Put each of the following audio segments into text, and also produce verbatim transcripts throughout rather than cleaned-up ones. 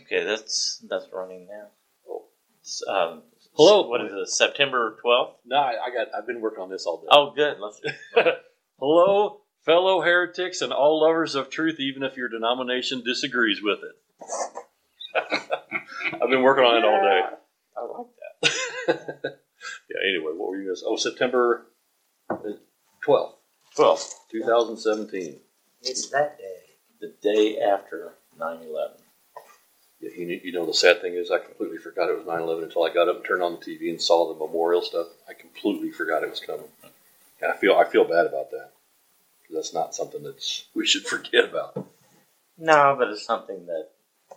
Okay, that's that's running now. Oh. Um, Hello. What is it? September twelfth? No, I, I got. I've been working on this all day. Oh, good. Let's. Hello, fellow heretics and all lovers of truth, even if your denomination disagrees with it. I've been working on it all day. I like that. Yeah. Anyway, what were you going to say? Oh, September twelfth, twelfth, twenty seventeen. It's that day. The day after nine eleven. Yeah, you, you know, the sad thing is I completely forgot it was nine eleven until I got up and turned on the T V and saw the memorial stuff. I completely forgot it was coming. And I feel I feel bad about that. Because that's not something that we should forget about. No, but it's something that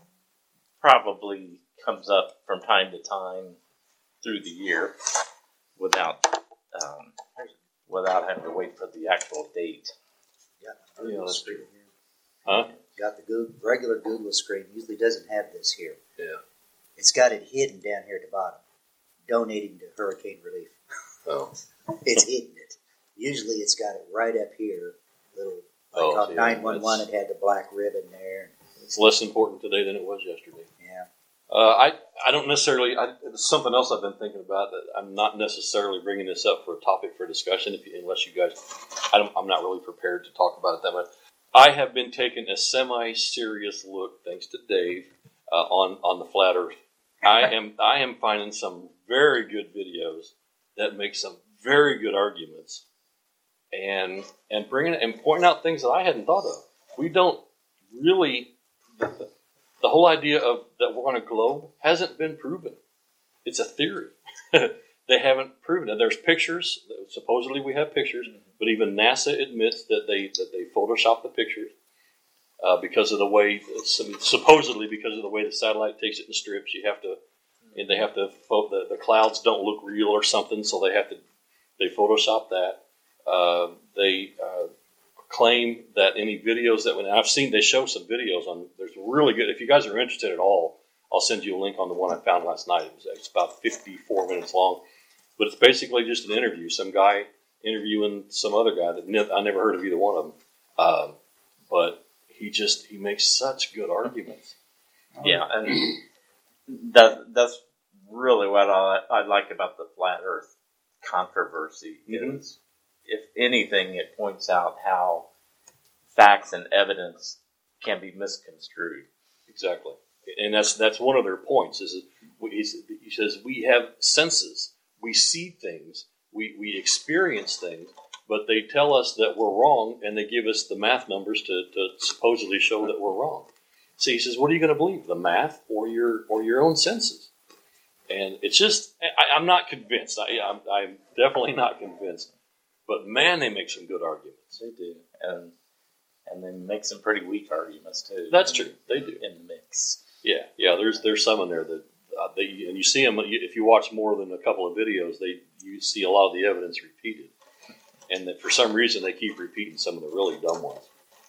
probably comes up from time to time through the year without um, without having to wait for the actual date. Yeah, You know, that's true. Huh? Got the Google, regular Google screen. Usually doesn't have this here. Yeah. It's got it hidden down here at the bottom. Donating to hurricane relief. Oh. It's hidden it. Usually it's got it right up here. Little like Oh, on yeah, nine one one, that's- it had the black ribbon there. It's less important today than it was yesterday. Yeah. Uh, I I don't necessarily. I, it's something else I've been thinking about that I'm not necessarily bringing this up for a topic for discussion. If you, unless you guys, I don't, I'm not really prepared to talk about it that much. I have been taking a semi-serious look, thanks to Dave, uh, on on the flat Earth. I am I am finding some very good videos that make some very good arguments, and and bringing and pointing out things that I hadn't thought of. We don't really. The, the whole idea of that we're on a globe hasn't been proven. It's a theory. They haven't proven it. There's pictures. Supposedly we have pictures, but even NASA admits that they that they photoshopped the pictures uh, because of the way, supposedly because of the way the satellite takes it in strips. You have to, and they have to. The, the clouds don't look real or something, so they have to. They Photoshop that. Uh, they uh, claim that any videos that when I've seen, they show some videos on. There's really good. If you guys are interested at all, I'll send you a link on the one I found last night. It was, it's about fifty-four minutes long. But it's basically just an interview. Some guy interviewing some other guy that ne- I never heard of either one of them. Um, but he just he makes such good arguments. Yeah, and that that's really what I, I like about the flat Earth controversy Mm-hmm. is, if anything, it points out how facts and evidence can be misconstrued. Exactly, and that's that's one of their points. Is he says we have senses. We see things, we, we experience things, but they tell us that we're wrong, and they give us the math numbers to, to supposedly show that we're wrong. So he says, what are you going to believe, the math or your or your own senses? And it's just, I, I'm not convinced. I, I'm, I'm definitely not convinced. But man, they make some good arguments. They do, and and they make some pretty weak arguments too. That's in, true. They do in the mix. Yeah, yeah. There's there's some in there that. Uh, they, and you see them, if you watch more than a couple of videos, they you see a lot of the evidence repeated. And that for some reason they keep repeating some of the really dumb ones.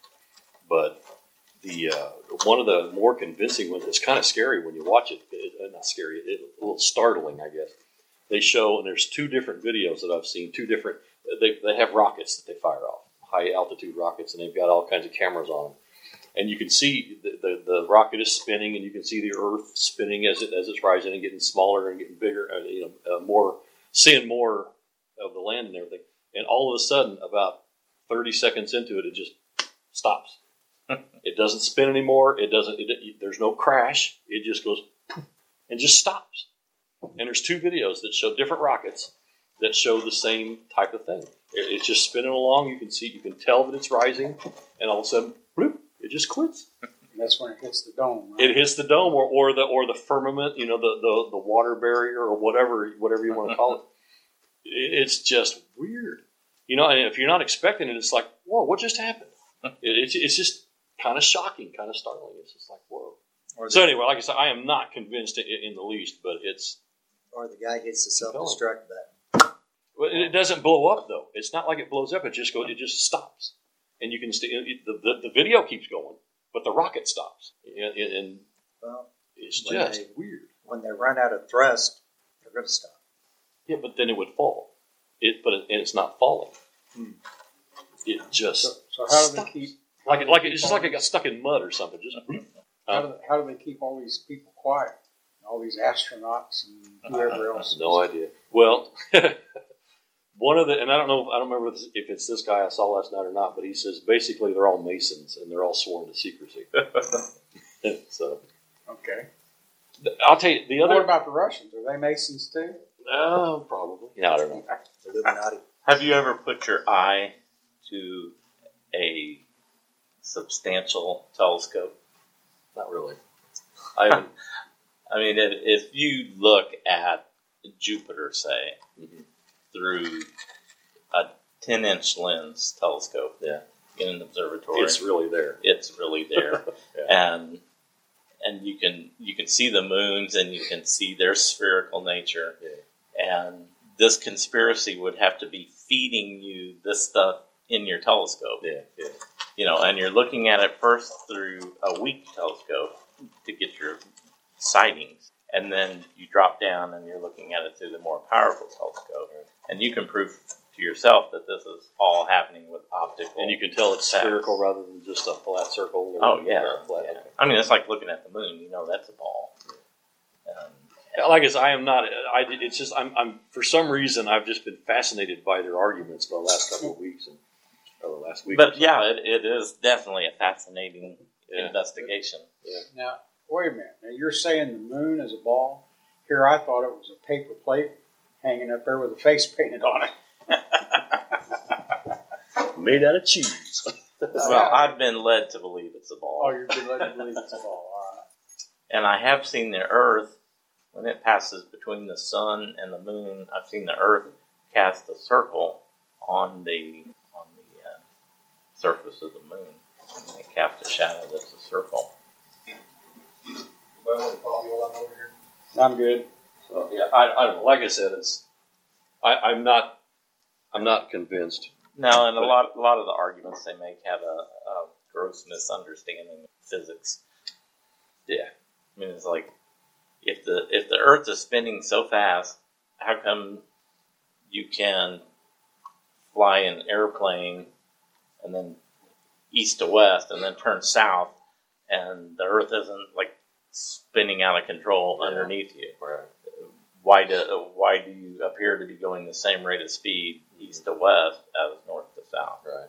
But the uh, one of the more convincing ones, it's kind of scary when you watch it. it not scary, it, a little startling, I guess. They show, and there's two different videos that I've seen, two different, they, they have rockets that they fire off, high altitude rockets, and they've got all kinds of cameras on them. And you can see the, the, the rocket is spinning, and you can see the Earth spinning as it as it's rising and getting smaller and getting bigger, and you know, uh, more seeing more of the land and everything. And all of a sudden, about thirty seconds into it, it just stops. It doesn't spin anymore. It doesn't. It, it, there's no crash. It just goes poof, and just stops. And there's two videos that show different rockets that show the same type of thing. It, it's just spinning along. You can see, you can tell that it's rising, and all of a sudden, bloop. It just quits. That's when it hits the dome. Right? It hits the dome, or, or the or the firmament, you know, the, the, the water barrier, or whatever whatever you want to call it. it. It's just weird, you know. And if you're not expecting it, it's like, whoa, what just happened? it, it's it's just kind of shocking, kind of startling. It's just like, whoa. Or the, So anyway, like I said, I am not convinced in, in the least, but it's. or the guy hits the self-destruct button. Well, it doesn't blow up though. It's not like it blows up. It just goes. It just stops. And you can st- the, the the video keeps going, but the rocket stops, and, and Well, it's when just they- weird. when they run out of thrust, they're going to stop. Yeah, but then it would fall. It, but it, and it's not falling. Hmm. It just So, so how do stops. they keep? like it, like it, it's just like it got stuck in mud or something. Just How do, how do they keep all these people quiet? All these astronauts and whoever else. No idea. Well, one of the, and I don't know, I don't remember if it's this guy I saw last night or not, but he says basically they're all Masons and they're all sworn to secrecy. So, Okay. I'll tell you the other. What about the Russians? Are they Masons too? Oh, probably. Yeah, I don't know. Illuminati. Have you ever put your eye to a substantial telescope? Not really. I haven't. I mean, if, if you look at Jupiter, say, Mm-hmm. through a ten-inch lens telescope Yeah. in an observatory, It's really there. it's really there, Yeah. and and you can you can see the moons and you can see their spherical nature, Yeah. and this conspiracy would have to be feeding you this stuff in your telescope, Yeah. Yeah. you know, and you're looking at it first through a weak telescope to get your sightings, and then you drop down and you're looking at it through the more powerful telescope, and you can prove to yourself that this is all happening with optical. And you can tell it's facts. spherical rather than just a flat circle. Or, Oh yeah, or a flat, yeah. okay. I mean, it's like looking at the moon. You know, that's a ball. Um, Like I said, I am not. I. It's just I'm. I'm. For some reason, I've just been fascinated by their arguments for the last couple of weeks and or the last week. but yeah, it, it is definitely a fascinating Yeah. investigation. Now, wait a minute. Now, you're saying the moon is a ball? Here, I thought it was a paper plate hanging up there with a face painted on it. Made out of cheese. Well, I've been led to believe it's a ball. Oh, you're led to believe it's a ball. All right. And I have seen the Earth, when it passes between the sun and the moon, I've seen the Earth cast a circle on the on the uh, surface of the moon. And it casts a shadow that's a circle. I'm good. So, yeah, I, I don't know. Like I said, it's. I, I'm not. I'm not convinced. No, and a lot a lot of the arguments they make have a, a gross misunderstanding of physics. Yeah. I mean, it's like if the if the Earth is spinning so fast, how come you can fly an airplane and then east to west and then turn south, and the Earth isn't like spinning out of control Yeah. underneath you? Right. Why do why do you appear to be going the same rate of speed east to west as north to south? Right.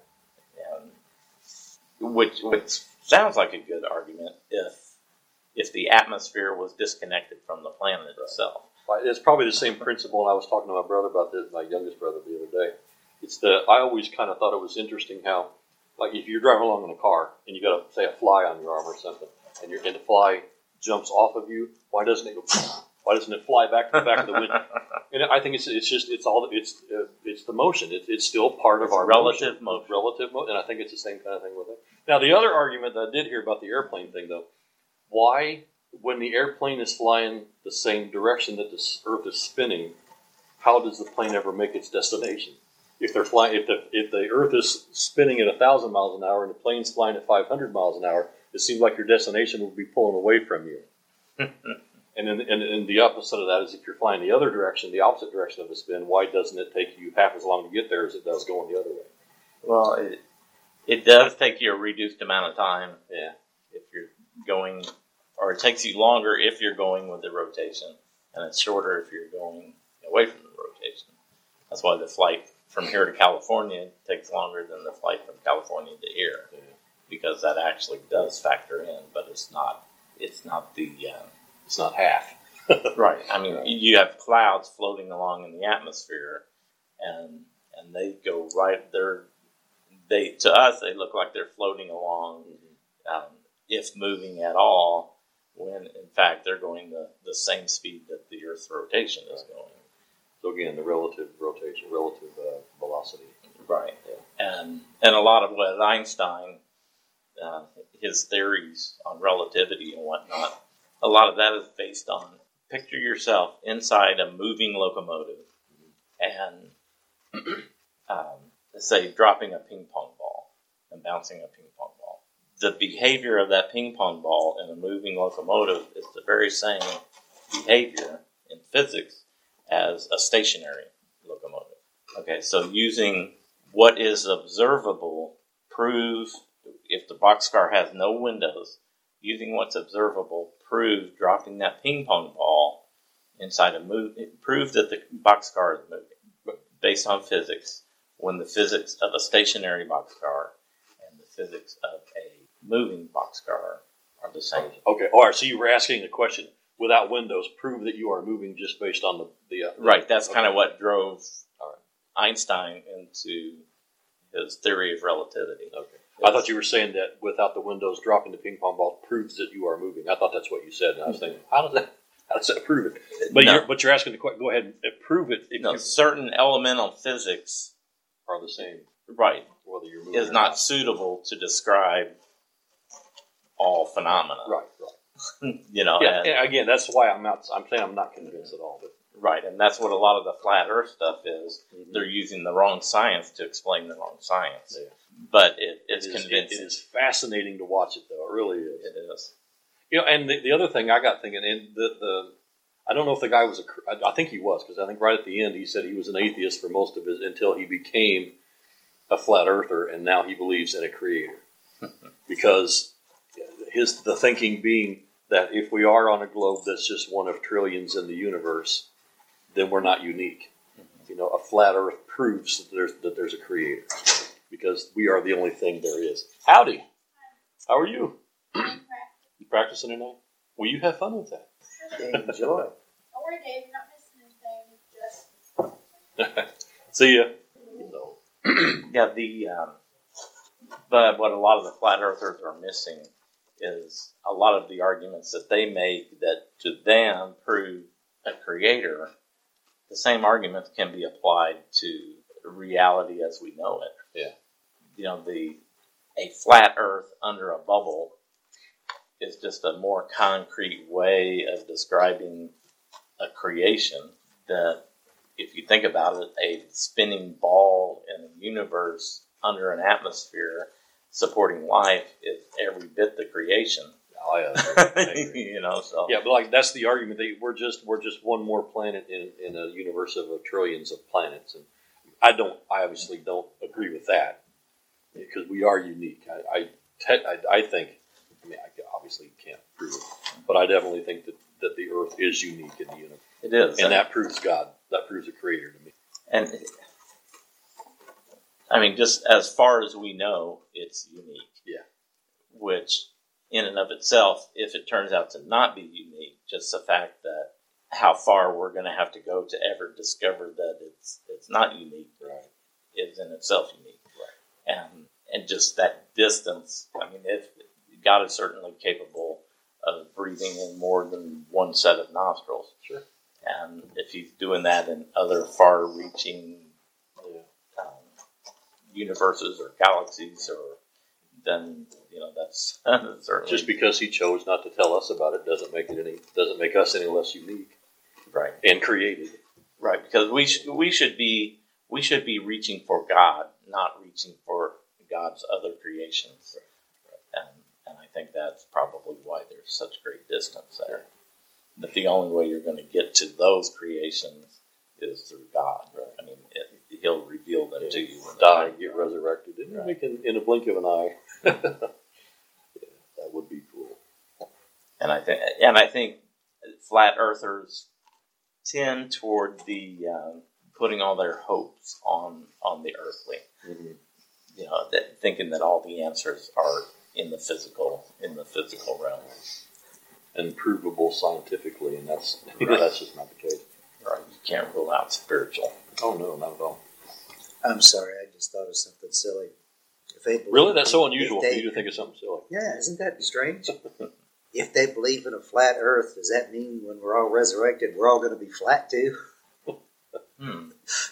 And which which sounds like a good argument if if the atmosphere was disconnected from the planet itself. But it's probably the same principle. And I was talking to my brother about this, my youngest brother, the other day. It's the I always kind of thought it was interesting how, like, if you're driving along in a car and you got a say a fly on your arm or something, and you're and the fly jumps off of you, why doesn't it go? Why doesn't it fly back to the back of the window? And I think it's it's just it's all it's uh, it's the motion. It's it's still part of It's our relative motion. motion. Relative motion, and I think it's the same kind of thing with it. Now, the other argument that I did hear about the airplane thing, though, why when the airplane is flying the same direction that the Earth is spinning, how does the plane ever make its destination? If they're flying, if the if the Earth is spinning at a thousand miles an hour and the plane's flying at five hundred miles an hour, it seems like your destination would be pulling away from you. And then, and, and the opposite of that is if you're flying the other direction, the opposite direction of the spin, why doesn't it take you half as long to get there as it does going the other way? Well, it, it does take you a reduced amount of time Yeah. if you're going, or it takes you longer if you're going with the rotation, and it's shorter if you're going away from the rotation. That's why the flight from here to California takes longer than the flight from California to here, Yeah. because that actually does factor in, but it's not. It's not the uh, It's not half. right. I mean, you have clouds floating along in the atmosphere, and and they go right. They're they to us they look like they're floating along, um, if moving at all. When in fact they're going the, the same speed that the Earth's rotation is going. So again, the relative rotation, relative uh, velocity. Right. Yeah. And and a lot of what Einstein, uh, his theories on relativity and whatnot, a lot of that is based on, picture yourself inside a moving locomotive and um, say dropping a ping pong ball and bouncing a ping pong ball. The behavior of that ping pong ball in a moving locomotive is the very same behavior in physics as a stationary locomotive. Okay, so using what is observable proves if the boxcar has no windows, using what's observable, proved dropping that ping pong ball inside a move. It proved that the boxcar is moving based on physics, when the physics of a stationary boxcar and the physics of a moving boxcar are the same. Okay. All right. So you were asking a question. Without windows, prove that you are moving just based on the the. Uh, Right. That's okay. kind of what drove All right. Einstein into his theory of relativity. Okay. I thought you were saying that without the windows, dropping the ping pong ball proves that you are moving. I thought that's what you said, and I was thinking, how does that? How does that prove it? But No. you're but you're asking the question. Go ahead and prove it. If No, you certain elemental physics, are the same, right, whether you're moving is or not suitable to describe all phenomena. Right. Right. You know, Yeah. and, And again, that's why I'm not. I'm saying I'm not convinced at all. But right, and that's what a lot of the flat Earth stuff is. Mhm. They're using the wrong science to explain the wrong science. Yeah. But it, it's it is, it, convincing. it is fascinating to watch it, though. It really is. It is. You know, and the, the other thing I got thinking, and the the, I don't know if the guy was a, I, I think he was, because I think right at the end he said he was an atheist for most of his until he became a flat earther, and now he believes in a creator, because his the thinking being that if we are on a globe that's just one of trillions in the universe, then we're not unique. You know, a flat Earth proves that there's that there's a creator, because we are the only thing there is. Howdy, how are you? You practicing tonight? Well, you have fun with that. Enjoy. Don't worry, Dave, you're not missing anything. Just See ya. So, yeah, the um, but what a lot of the flat earthers are missing is a lot of the arguments that they make that to them prove a creator. The same arguments can be applied to reality as we know it. Yeah. You know, the a flat Earth under a bubble is just a more concrete way of describing a creation that, if you think about it, a spinning ball in a universe under an atmosphere supporting life is every bit the creation. Oh, yeah. I agree. You know, so Yeah, but like that's the argument that we're just we're just one more planet in, in a universe of, of trillions of planets, and I don't I obviously don't agree with that, because we are unique. I I, te- I, I think I mean I obviously can't prove it, but I definitely think that, that the Earth is unique in the universe, it is, and that proves God. That proves a creator to me. and I mean, just as far as we know, it's unique. Yeah. Which, in and of itself, if it turns out to not be unique, just the fact that how far we're going to have to go to ever discover that it's it's not unique, Right. is in itself unique. Right. And and just that distance. I mean, if God is certainly capable of breathing in more than one set of nostrils. Sure. And if he's doing that in other far-reaching Yeah. um, universes or galaxies, or then you know that's, that's certainly Just because He chose not to tell us about it doesn't make it any doesn't make us any less unique right, and created. right. Because we sh- we should be we should be reaching for God, not reaching for God's other creations. And and I think that's probably why there's such great distance there. That the only way you're going to get to those creations is through God. Right. I mean, it, He'll reveal them to you. Die, get resurrected, and Right. we can in a blink of an eye. Yeah, that would be cool. And I think, and I think, flat earthers tend toward the um, putting all their hopes on on the earthly. Mm-hmm. You know, that thinking that all the answers are in the physical in the physical realm. And provable scientifically, and that's Right. that's just not the case. Right? You can't rule out spiritual. Oh no, not at all. I'm sorry, I just thought of something silly. If they believe, Really, that's so unusual if for they- you to think of something silly. Yeah, isn't that strange? If they believe in a flat Earth, does that mean when we're all resurrected, we're all going to be flat too? Hmm.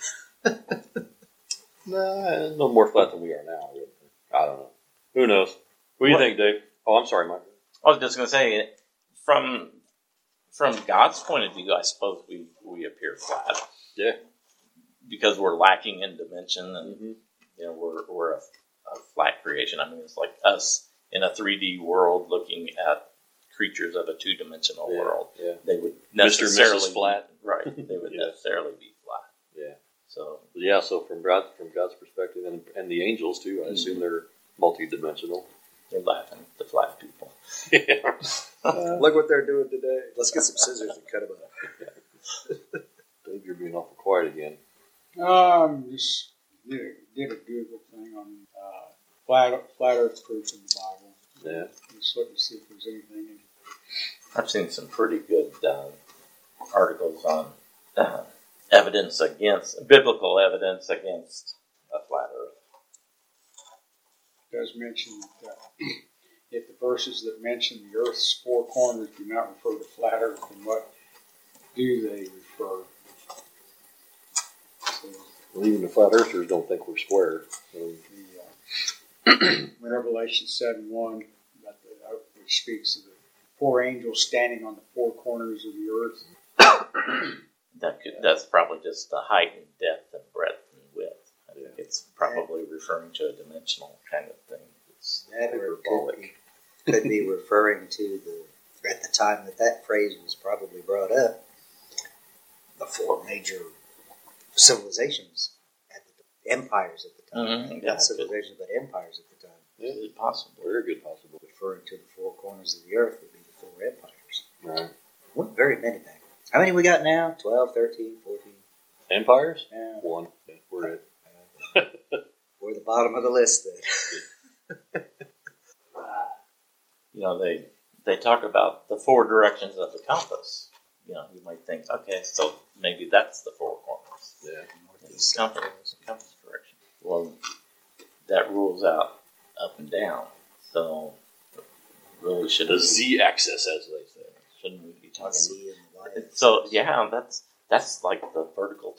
Nah, no more flat than we are now. I wouldn't think. I don't know. Who knows? What do you What- think, Dave? Oh, I'm sorry, Mike. I was just going to say, from from God's point of view, I suppose we, we appear flat. Yeah. Because we're lacking in dimension, and Mm-hmm. you know we're we're a, a flat creation. I mean, it's like us in a three D world looking at creatures of a two dimensional Yeah, world. yeah. They would Mister and necessarily Missus Flat. be, right? They would Yeah. necessarily be flat. Yeah. So Yeah, so from God, from God's perspective, and, and the angels too, I assume they're multi-dimensional. they're laughing at the flat people. Look what they're doing today. Let's get some scissors and cut them up. Dave, you're being awful quiet again. Um, just did a, did a Google thing on uh, flat flat Earth proof in the Bible. Yeah. Just looking to see if there's anything in it. I've seen some pretty good uh, articles on uh, evidence against, biblical evidence against a flat Earth. It does mention that uh, if the verses that mention the Earth's four corners do not refer to flat Earth, then what do they refer? So Well, even the flat earthers don't think we're square. So, the uh, Revelation seven one, about the, uh, which speaks of the four angels standing on the four corners of the earth. That could, that's probably just the height and depth and breadth and width. I think it's probably referring to a dimensional kind of thing. It's That or it could hyperbolic. be, could be referring to the, at the time that that phrase was probably brought up, the four major civilizations at the empires at the time. Mhm, yeah, Not civilizations, but empires at the time. It is possible. very good possible. Referring to the four corners of the earth would be the four empires. Right. Weren't very many back then. How many we got now? twelve, thirteen, fourteen? Empires? Yeah. One. Yeah, we're it. We're the bottom of the list then. You know, they they talk about the four directions of the compass. You know, you might think, okay, so maybe that's the four corners. Yeah. It's compass, compass direction. Well, that rules out up and down. So, really should The z-axis, as they say. shouldn't we be talking? Z and Y. So yeah, that's that's like the vertical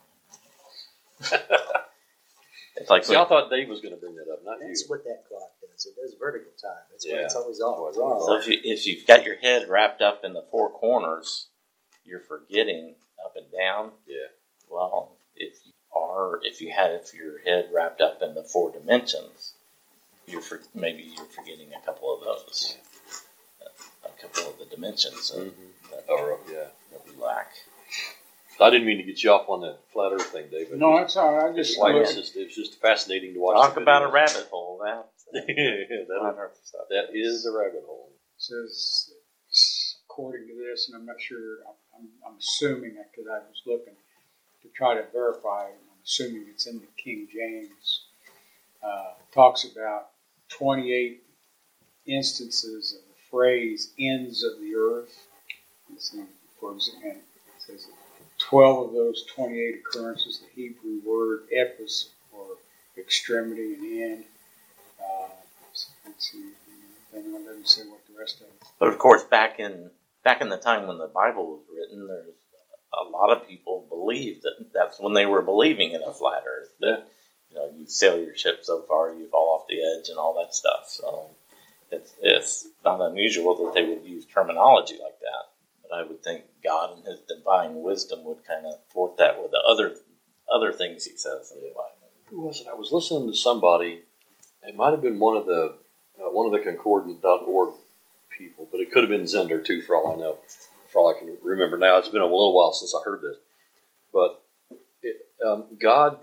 time. It's like See, I thought Dave was going to bring that up, not That's you. what that clock does. It does vertical time. That's why Yeah. it's always off. Always wrong. so if you if you've got your head wrapped up in the four corners, you're forgetting up and down. Yeah. Well, if you are, if you had if your head wrapped up in the four dimensions, you're for, maybe you're forgetting a couple of those, a, a couple of the dimensions that, Mm-hmm. that, Oh, yeah. that we lack. I didn't mean to get you off on that flat earth thing, Dave. No, that's all right. I just Like, looked- it's, just, it's just fascinating to watch. Talk the about a videos. rabbit hole. That Yeah, that, that is a rabbit hole. says, according to this, and I'm not sure, I'm, I'm assuming that because I was looking to try to verify it, I'm assuming it's in the King James, uh, talks about twenty-eight instances of the phrase ends of the earth. Let's see, for example, it says twelve of those twenty-eight occurrences, the Hebrew word ephus, or extremity and end. Uh, let's see, anyone doesn't say what the rest of it. But of course, back in back in the time when the Bible was written, there's a lot of people believed that that's when they were believing in a flat Earth. That you know, you sail your ship so far, you fall off the edge, and all that stuff. So it's it's not unusual that they would use terminology like that. But I would think God in His divine wisdom would kind of thwart that with the other other things He says in the Bible. Who was it? I was listening to somebody. It might have been one of the uh, one of the concordant dot org people, but it could have been Zender too, for all I know. For all I can remember now, it's been a little while since I heard this. But it, um, God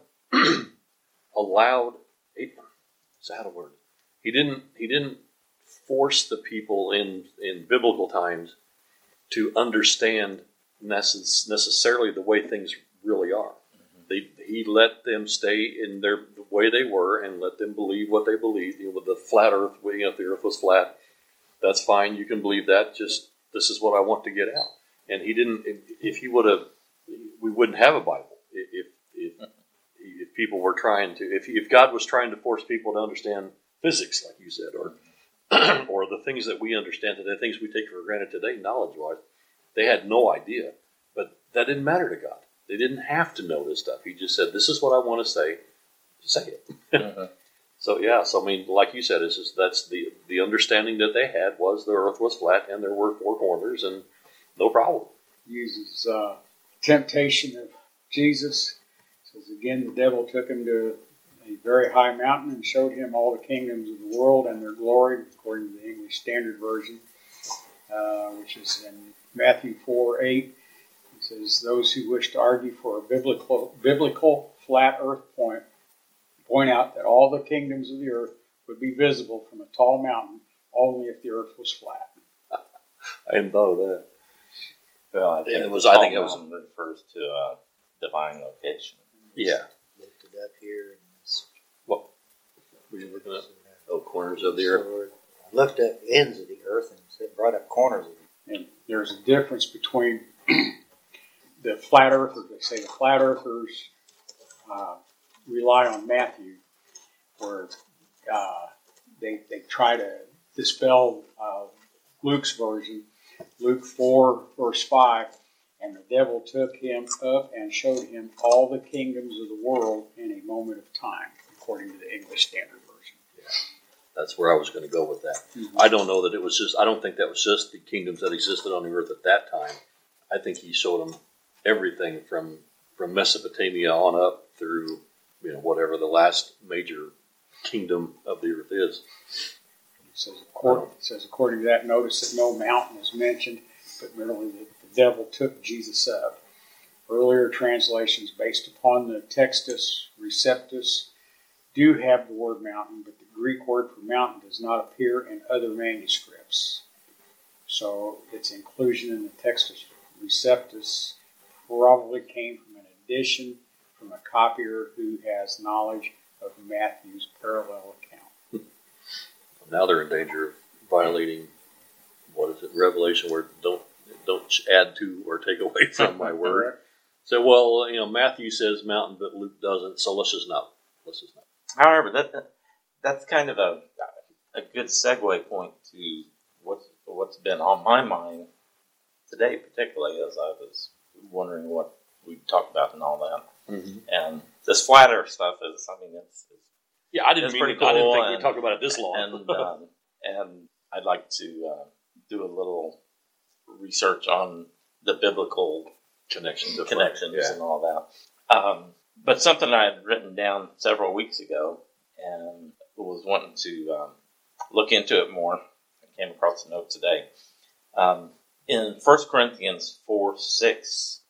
allowed. Is that a word? He didn't. He didn't force the people in in biblical times to understand necess- necessarily the way things really are. They, he let them stay in their the way they were and let them believe what they believed. You know, with the flat Earth, you know, if the Earth was flat, that's fine. You can believe that. Just this is what I want to get out. And he didn't. If he would have, we wouldn't have a Bible. If if if people were trying to, if if God was trying to force people to understand physics, like you said, or or the things that we understand today, things we take for granted today, knowledge-wise, they had no idea. But that didn't matter to God. They didn't have to know this stuff. He just said, "This is what I want to say. Say it." Mm-hmm. So yeah, so I mean, like you said, it's just, that's the the understanding that they had was the Earth was flat and there were four corners and no problem. Uses uh, temptation of Jesus. It says again, the devil took him to a very high mountain and showed him all the kingdoms of the world and their glory, according to the English Standard Version, uh, which is in Matthew four eight. It says, those who wish to argue for a biblical, biblical flat earth point, point out that all the kingdoms of the earth would be visible from a tall mountain only if the earth was flat. I hadn't thought of that. Well, I think And it was- I think it was- Mountain refers to a divine location. Yeah. Looked it up here. And it's, What were you looking at? Oh, corners of the earth. so I looked up ends of the earth and it brought up corners of it. And there's a difference between the flat earthers. They say the flat earthers uh, rely on Matthew, where uh, they they try to dispel uh, Luke's version, Luke four verse five, and the devil took him up and showed him all the kingdoms of the world in a moment of time, according to the English Standard Version. That's where I was going to go with that. Mm-hmm. I don't know that it was just, I don't think that was just the kingdoms that existed on the earth at that time. I think he showed them everything from, from Mesopotamia on up through, you know, whatever the last major kingdom of the earth is. It says, according, it says, according to that, notice that no mountain is mentioned, but merely that the devil took Jesus up. Earlier translations based upon the Textus Receptus do have the word mountain, but the Greek word for mountain does not appear in other manuscripts. So its inclusion in the Textus Receptus probably came from an addition from a copier who has knowledge of Matthew's parallel account. Now they're in danger of violating, what is it, Revelation, where don't don't add to or take away from my word. So, well, you know, Matthew says mountain, but Luke doesn't, so let's just not. Let's just not. However, that, that that's kind of a a good segue point to what's what's been on my mind today, particularly as I was wondering what we talked about and all that. Mm-hmm. And this flat Earth stuff is, I mean, it's, it's Yeah, I didn't It's mean. pretty I didn't cool, think and- we talked about it this long. and um, and I'd like to uh, do a little research on the biblical connections, connections yeah. and all that. Um, but something I had written down several weeks ago and was wanting to um, look into it more. I came across a note today. Um, in First Corinthians four six,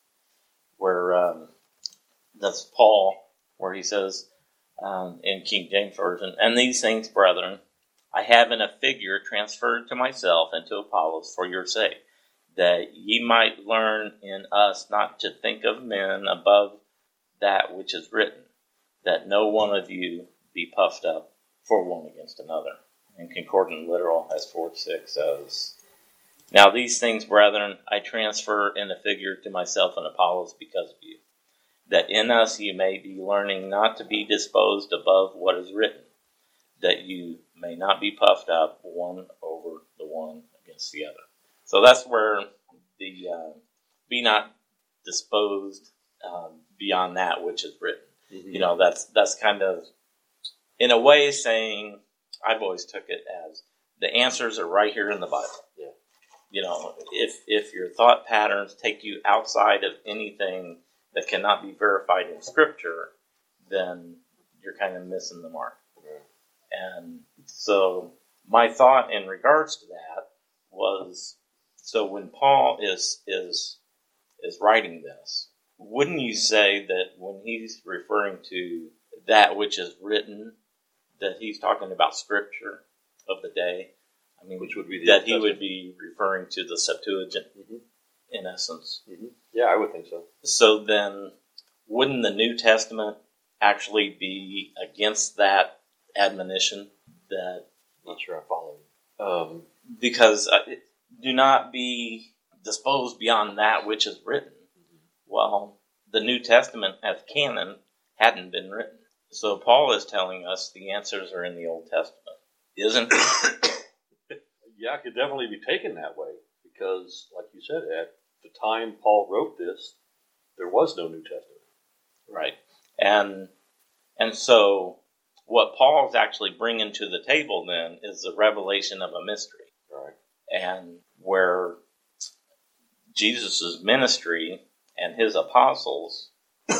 where um, that's Paul, where he says um, in King James Version, "And these things, brethren, I have in a figure transferred to myself and to Apollos for your sake, that ye might learn in us not to think of men above that which is written, that no one of you be puffed up for one against another." And Concordant Literal has four six says, "Now these things, brethren, I transfer in a figure to myself and Apollos because of you, that in us you may be learning not to be disposed above what is written, that you may not be puffed up one over the one against the other." So that's where the uh, be not disposed um, beyond that which is written. Mm-hmm. You know, that's that's kind of, in a way, saying, I've always took it as the answers are right here in the Bible. Yeah. You know, if if your thought patterns take you outside of anything that cannot be verified in Scripture, then you're kind of missing the mark. Right. And so my thought in regards to that was, so when Paul is is is writing this, wouldn't you say that when he's referring to that which is written, that he's talking about Scripture of the day? I mean, Which would be the that Old he would Testament. be referring to the Septuagint Mm-hmm. in essence. Mm-hmm. Yeah, I would think so. So then, wouldn't the New Testament actually be against that admonition? That Not sure I follow you. Um, because uh, it, do not be disposed beyond that which is written. Well, the New Testament as canon hadn't been written. So Paul is telling us the answers are in the Old Testament. Isn't it? yeah, it could definitely be taken that way because, like you said, at the time Paul wrote this, there was no New Testament. Right. And and so what Paul's actually bringing to the table then is the revelation of a mystery. Right. And where Jesus' ministry and his apostles,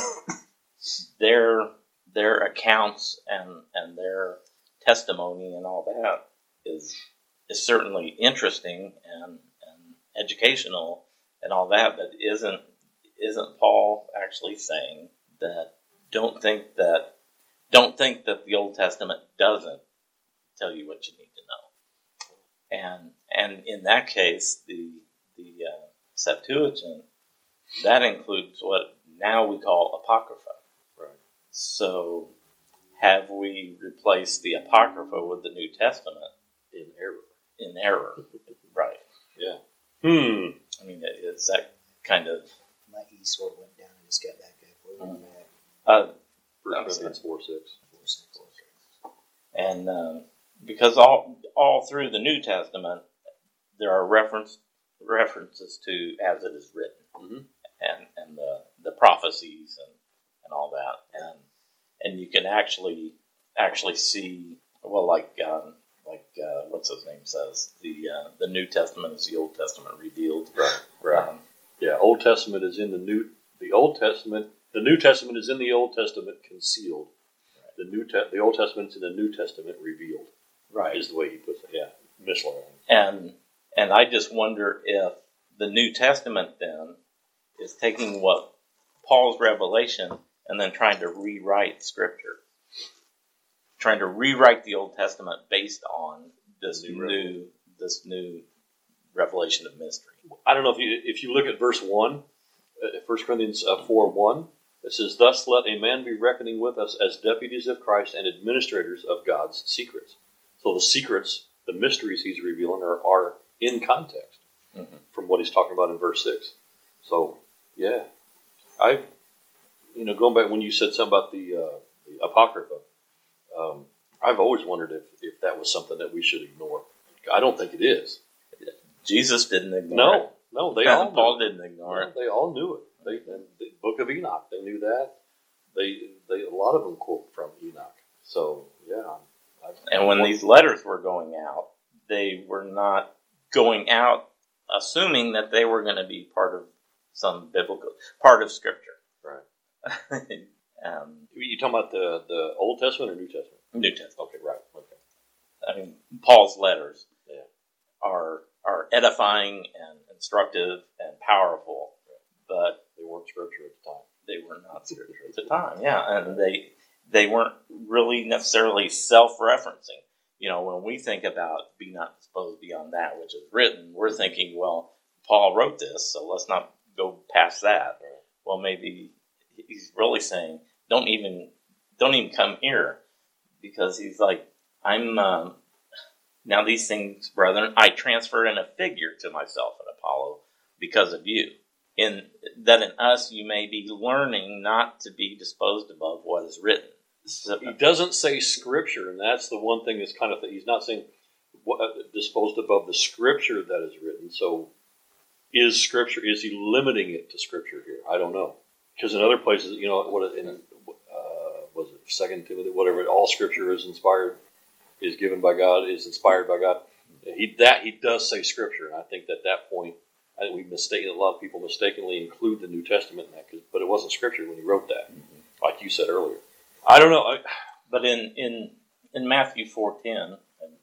their their accounts and, and their testimony and all that is is certainly interesting and, and educational and all that, but isn't isn't Paul actually saying that don't think that don't think that the Old Testament doesn't tell you what you need to know? and and in that case, the the uh, Septuagint that includes what now we call Apocrypha. Right. So, have we replaced the Apocrypha with the New Testament In error. in error? Right. Yeah. Hmm. I mean, it's that kind of. My E sort of went down and just got back up. Where were we at? Uh, First That was Corinthians four six. Four, six, okay. and um, because all all through the New Testament, there are reference references to as it is written, Mhm. and and the, the prophecies and, and all that, and and you can actually actually see well, like um, like uh, what's his name says the uh, the New Testament is the Old Testament revealed. Right. Right. Um, Yeah. Old Testament is in the New. The Old Testament. The New Testament is in the Old Testament concealed. The New Te- the Old Testament is in the New Testament revealed. right. Is the way he puts it. Yeah. Mishler. And and I just wonder if the New Testament then is taking what Paul's revelation and then trying to rewrite Scripture, trying to rewrite the Old Testament based on this New new, revelation. this new revelation of mystery. I don't know if you if you look at verse one, uh, First Corinthians uh, four one. It says, "Thus let a man be reckoning with us as deputies of Christ and administrators of God's secrets." So the secrets, the mysteries he's revealing are, are in context Mm-hmm. from what he's talking about in verse six. So, yeah. I, you know, going back when you said something about the, uh, the Apocrypha, um, I've always wondered if, if that was something that we should ignore. I don't think it is. Jesus didn't ignore No, it. no, they And all Paul knew it. didn't ignore it. They all knew it. They, and the Book of Enoch, they knew that. They, they, a lot of them quote from Enoch. So, yeah. I, And when these letters were going out, they were not going out assuming that they were going to be part of some biblical, part of Scripture. Right. um, You talking about the, the Old Testament or New Testament? New Testament. Okay, right. Okay. I mean, Paul's letters Yeah. are are edifying and instructive and powerful, but They weren't Scripture at the time. they were not Scripture at the time. Yeah, and they they weren't really necessarily self-referencing. You know, when we think about "be not disposed beyond that which is written," we're thinking, well, Paul wrote this, so let's not go past that. Right. Well, maybe he's really saying, don't even don't even come here, because he's like, I'm um, now these things, brethren, I transfer in a figure to myself and Apollo because of you, in that in us you may be learning not to be disposed above what is written. So, He doesn't say Scripture, and that's the one thing that's kind of, he's not saying what, uh, disposed above the Scripture that is written. So is Scripture, is he limiting it to Scripture here? I don't know. Because in other places, you know, what in, uh, was it Second Timothy, whatever, all Scripture is inspired, is given by God, is inspired by God. He that he does say Scripture, and I think that at that point, I think we mistake a lot of people mistakenly include the New Testament in that, 'cause, but it wasn't Scripture when he wrote that, mm-hmm. like you said earlier. I don't know, I, but in in in Matthew four ten,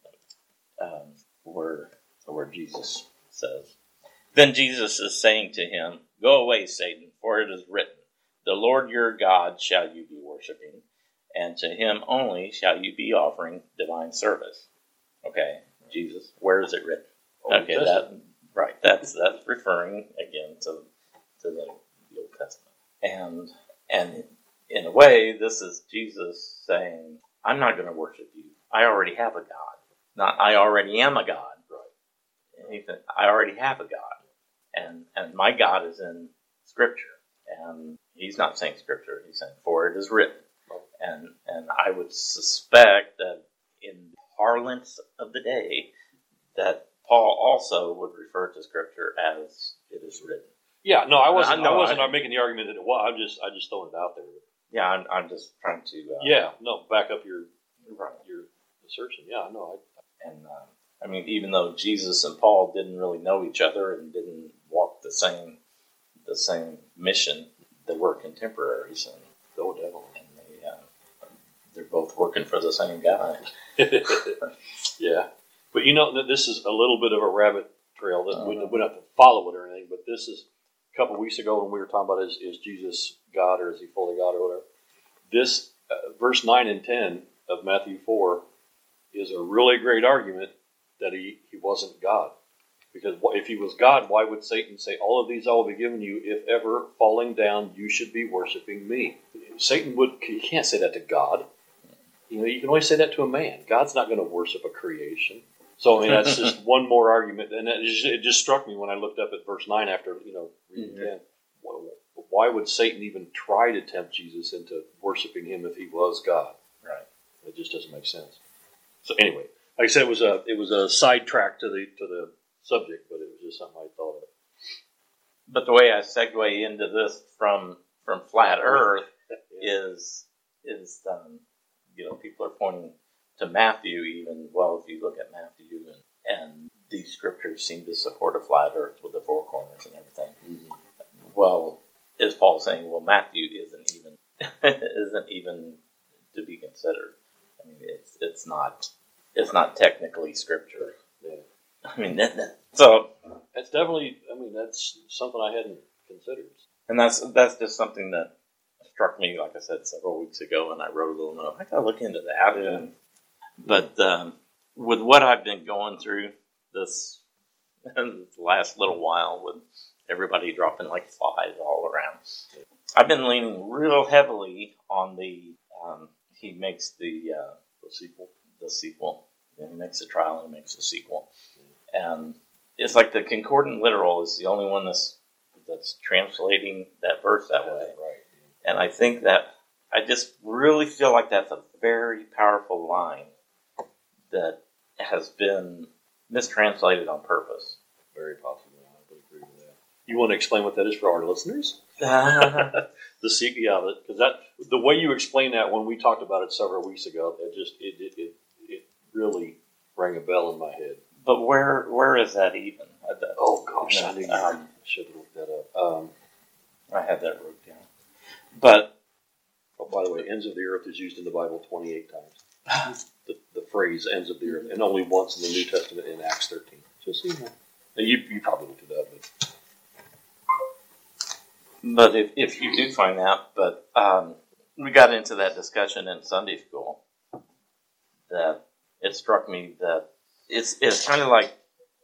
um, where where Jesus says, "Then Jesus is saying to him, Go away, Satan, for it is written, The Lord your God shall you be worshiping, and to him only shall you be offering divine service." Okay, Jesus, where is it written? Old Okay, that Testament. right. That's that's referring again to to the, the Old Testament, and and in a way, this is Jesus saying, "I'm not going to worship you. I already have a God. Not I already am a God. Right? And he said, I already have a God, and and my God is in Scripture." And he's not saying Scripture. He's saying, "For it is written." And and I would suspect that in the parlance of the day, that Paul also would refer to Scripture as it is written. Yeah, no, I wasn't. I know, I wasn't I- making the argument that it was. I'm just, I just throwing it out there. Yeah, I'm, I'm just trying to. Uh, Yeah, no, back up your Right. your assertion. Yeah, no, I, And um, I mean, even though Jesus and Paul didn't really know each other and didn't walk the same the same mission, they were contemporaries, and go devil. and they uh, they're both working for the same guy. Yeah, but you know, th- this is a little bit of a rabbit trail that we, Uh-huh. we don't have to follow it or anything. But this is a couple of weeks ago when we were talking about is, is Jesus God or is he fully God or whatever. This uh, verse nine and ten of Matthew four is a really great argument that he, he wasn't God. Because if he was God, why would Satan say, all of these I will be given you, if ever falling down you should be worshiping me? Satan would, you can't say that to God. You know, you can only say that to a man. God's not going to worship a creation. So, I mean, that's just one more argument. And it just, it just struck me when I looked up at verse nine after, you know, reading mm-hmm. ten. Why would Satan even try to tempt Jesus into worshiping him if he was God? Right. It just doesn't make sense. So anyway, like I said, it was a it was a sidetrack to the to the subject, but it was just something I thought of. But the way I segue into this from from flat Earth yeah. is is um, you know, people are pointing to Matthew even. Well, if you look at Matthew and and these scriptures seem to support a flat Earth with the four corners and everything. Mm-hmm. Well, is Paul saying, well, Matthew isn't even isn't even to be considered? I mean, it's it's not it's not technically scripture. Yeah. I mean, so that's definitely. I mean, that's something I hadn't considered. And that's that's just something that struck me, like I said, several weeks ago, and I wrote a little note. I got to look into that. Yeah. And, but um, with what I've been going through this last little while with everybody dropping like flies all around, I've been leaning real heavily on the, um, he makes the, uh, the sequel, the sequel. And he makes a trial and he makes a sequel. And it's like the Concordant Literal is the only one that's, that's translating that verse that way. Right. And I think that, I just really feel like that's a very powerful line that has been mistranslated on purpose. Very possible. I would agree with that. You want to explain what that is for our listeners? The sequel, yeah, because that the way you explained that when we talked about it several weeks ago, it just it it, it, it really rang a bell in my head. But where where is that even? That, oh gosh, no, I knew um, you should have looked that up. Um, I had that wrote down. But oh, by the way, ends of the earth is used in the Bible twenty-eight times. the, the phrase "ends of the earth," and only once in the New Testament in Acts thirteen. Just so you know. You, you probably looked it up, but but if if you do find out, but um, we got into that discussion in Sunday school that it struck me that it's it's kind of like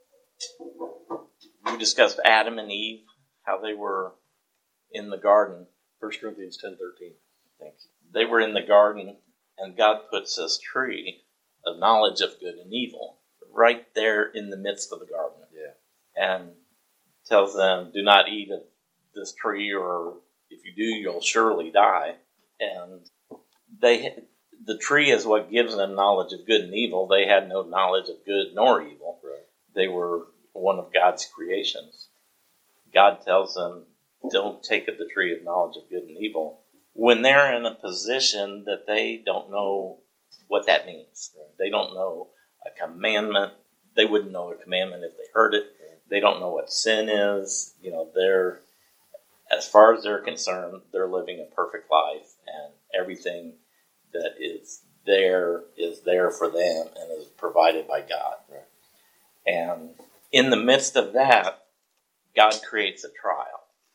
we discussed Adam and Eve, how they were in the garden. First Corinthians ten thirteen. Thank you. They were in the garden, and God puts this tree of knowledge of good and evil right there in the midst of the garden. Yeah. And tells them, do not eat of this tree, or if you do, you'll surely die. And they, the tree is what gives them knowledge of good and evil. They had no knowledge of good nor evil. Right. They were one of God's creations. God tells them, don't take of the tree of knowledge of good and evil, when they're in a position that they don't know what that means. They don't know a commandment. They wouldn't know a commandment if they heard it. They don't know what sin is. You know, they're, as far as they're concerned, they're living a perfect life, and everything that is there is there for them and is provided by God. Right. And in the midst of that, God creates a trial.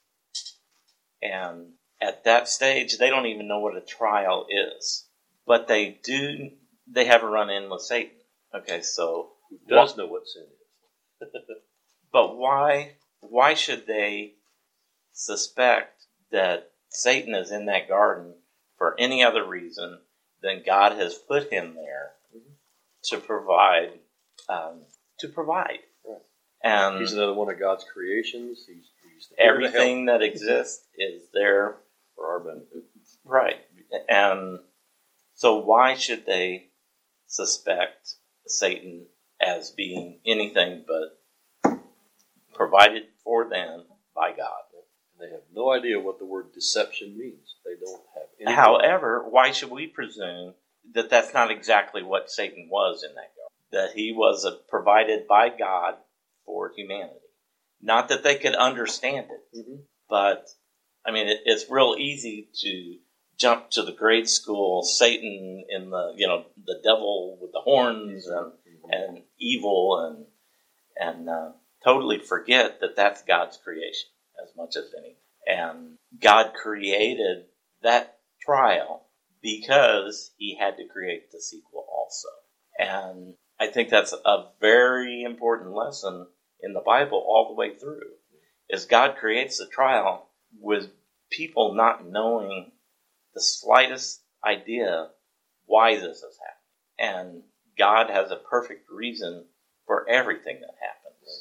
And at that stage, they don't even know what a trial is. But they do, they have a run-in with Satan. Okay, so... Who does know what sin is. But why, why should they suspect that Satan is in that garden for any other reason than God has put him there mm-hmm. to provide, um, to provide. Right. And he's another one of God's creations. He's, he's everything that exists is there for our benefit. Right. And so why should they suspect Satan as being anything but provided for them by God? They have no idea what the word deception means. They don't have any. However, why should we presume that that's not exactly what Satan was in that garden? That he was a, provided by God for humanity. Not that they could understand it, mm-hmm. but I mean, it, it's real easy to jump to the grade school Satan in the, you know, the devil with the horns and mm-hmm. and evil and and uh, totally forget that that's God's creation as much as any. And God created that trial because he had to create the sequel also. And I think that's a very important lesson in the Bible all the way through, is God creates the trial with people not knowing the slightest idea why this is happening. And God has a perfect reason for everything that happens.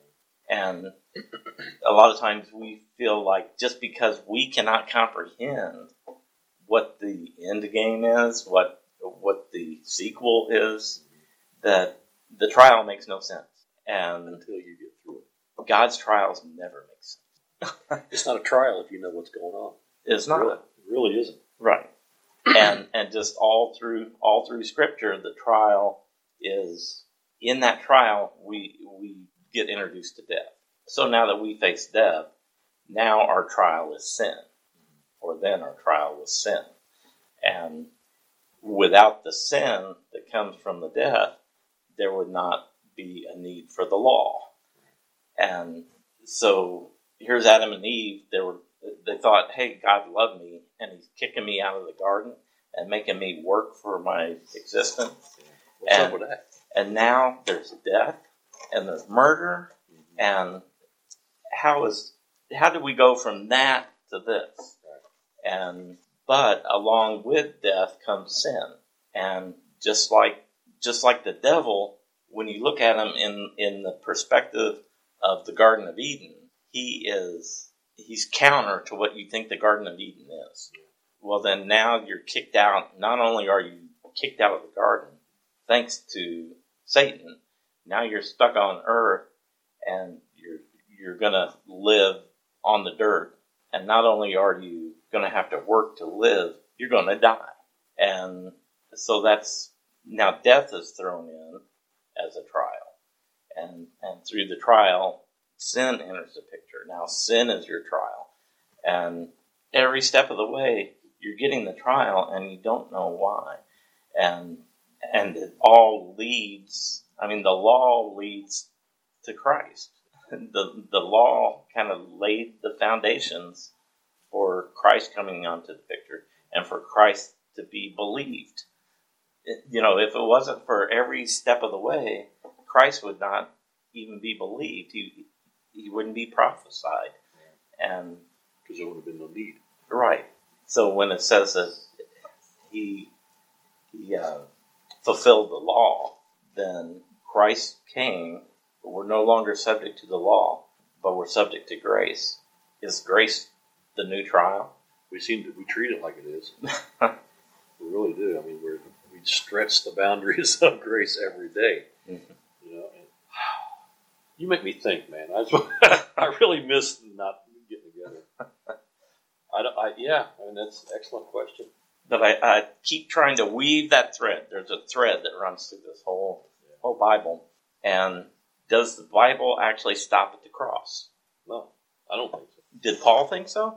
And a lot of times we feel like just because we cannot comprehend what the end game is, what what the sequel is, that the trial makes no sense. And Until you get through it. God's trials never make sense. It's not a trial if you know what's going on. It's not. Really, it really isn't. Right. And and just all through all through Scripture, the trial is, in that trial, we we get introduced to death. So now that we face death, now our trial is sin. Or then our trial was sin. And without the sin that comes from the death, there would not be a need for the law. And so here's Adam and Eve. They were they thought, hey, God loved me, and he's kicking me out of the garden and making me work for my existence. What's and, up with that? And now there's death, and there's murder, and how is how do we go from that to this? And but along with death comes sin, and just like just like the devil, when you look at him in in the perspective of the Garden of Eden, he is he's counter to what you think the Garden of Eden is. Well, then now you're kicked out. Not only are you kicked out of the garden, thanks to Satan, now you're stuck on earth, and you're you're gonna live on the dirt. And not only are you going to have to work to live, you're going to die. And so that's, now death is thrown in as a trial. And and through the trial, sin enters the picture. Now sin is your trial. And every step of the way, you're getting the trial and you don't know why. And and it all leads, I mean, the law leads to Christ. The the law kind of laid the foundations for Christ coming onto the picture and for Christ to be believed. It, you know, if it wasn't for every step of the way, Christ would not even be believed. He he wouldn't be prophesied. And because there would have been no need. Right. So when it says that he he uh, fulfilled the law, then Christ came. We're no longer subject to the law, but we're subject to grace. Is grace the new trial? We seem to we treat it like it is. We really do. I mean, we're we stretch the boundaries of grace every day. Mm-hmm. You know, and, you make me think, man. I I really miss not getting together. I, I yeah, I mean that's an excellent question. But I, I keep trying to weave that thread. There's a thread that runs through this whole yeah. whole Bible, and does the Bible actually stop at the cross? No, I don't think so. Did Paul think so?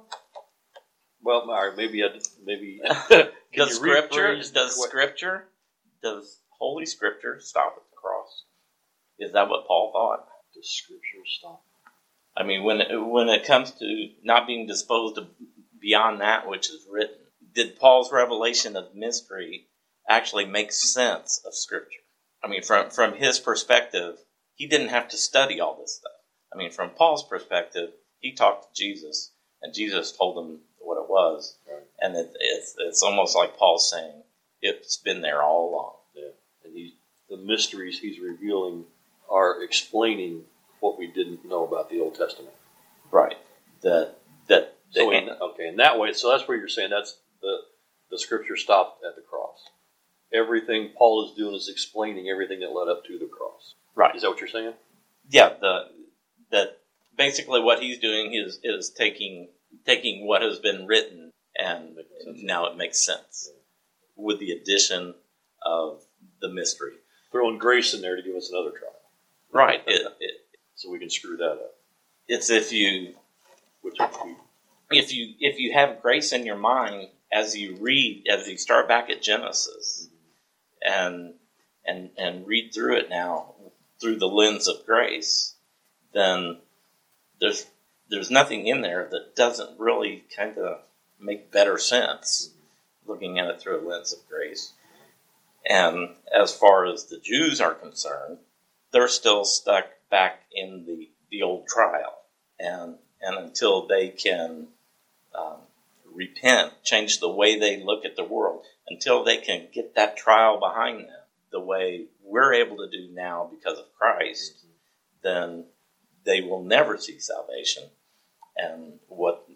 Well, all right, maybe I maybe does Scripture does Scripture does Holy Scripture stop at the cross? Is that what Paul thought? Does Scripture stop? I mean, when it, when it comes to not being disposed of beyond that which is written, did Paul's revelation of mystery actually make sense of Scripture? I mean, from from his perspective, he didn't have to study all this stuff. I mean, from Paul's perspective, he talked to Jesus, and Jesus told him what it was. Right. And it, it's it's almost like Paul's saying, it's been there all along. Yeah. And he, the mysteries he's revealing are explaining what we didn't know about the Old Testament. Right. That that. So in, okay, in that way, so that's where you're saying that's the the Scripture stopped at the cross. Everything Paul is doing is explaining everything that led up to the cross. Right. Is that what you're saying? Yeah. The that basically what he's doing is is taking taking what has been written and now it makes sense yeah. with the addition of the mystery. Throwing grace in there to give us another trial. Right. It, it, so we can screw that up. It's if you Which we, if you if you have grace in your mind as you read as you start back at Genesis mm-hmm. and and and read through it now through the lens of grace, then there's there's nothing in there that doesn't really kind of make better sense looking at it through a lens of grace. And as far as the Jews are concerned, they're still stuck back in the, the old trial. And, and until they can um, repent, change the way they look at the world, until they can get that trial behind them, the way we're able to do now because of Christ, then they will never see salvation. And what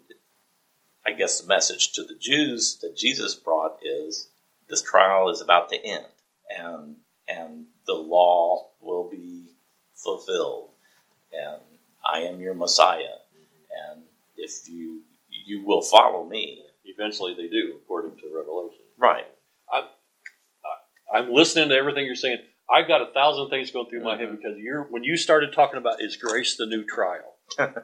I guess the message to the Jews that Jesus brought is this trial is about to end, and and the law will be fulfilled, and I am your Messiah, and if you you will follow me. Eventually they do, according to Revelation. Right. I, I, I'm listening to everything you're saying. I've got a thousand things going through my Mm-hmm. head because you're when you started talking about is grace the new trial.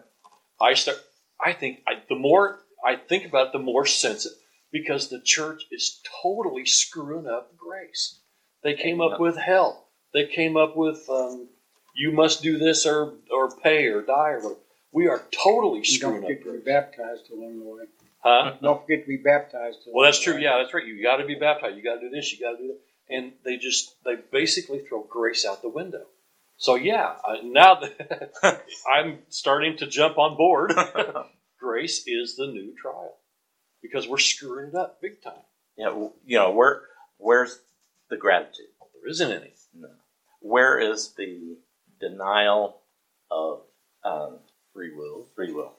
I start. I think I, the more I think about it, the more sensitive, because the church is totally screwing up grace. They came up with hell. They came up with um, you must do this or or pay or die or whatever. We are totally You don't screwing up forget to be grace. baptized along the way. Huh? Don't forget to be baptized. along Well, that's the true. way. Yeah, that's right. You got to be baptized. You got to do this. You got to do that. And they just they basically throw grace out the window. So yeah, I, now that I'm starting to jump on board, grace is the new trial because we're screwing it up big time. Yeah, you know, where where's the gratitude? There isn't any. No. Where is the denial of um, Free will. free will?